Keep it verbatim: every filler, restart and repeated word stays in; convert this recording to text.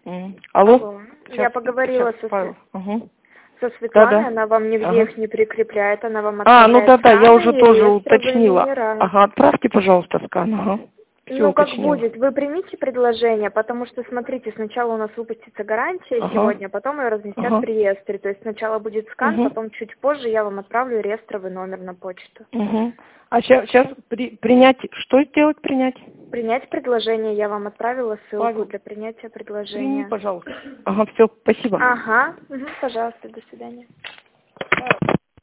М. Алло? Алло. Сейчас, Я поговорила сейчас, со, Павел. Све- Угу. со Светланой, Да-да. она вам нигде Ага. их не прикрепляет, она вам А, ну отправляет да-да, я сканы уже и тоже реестровые уточнила. номера. Ага, отправьте, пожалуйста, скан. Ага. Все Ну, как уточнила. будет, вы примите предложение, потому что, смотрите, сначала у нас выпустится гарантия Ага. сегодня, потом ее разместят Ага. в реестре. То есть сначала будет скан, Угу. потом чуть позже я вам отправлю реестровый номер на почту. Угу. А сейчас, сейчас при, принять, что сделать принять? Принять предложение, я вам отправила ссылку Павел, для принятия прими, предложения. пожалуйста. Ага, все, спасибо. Ага, угу, пожалуйста, до свидания.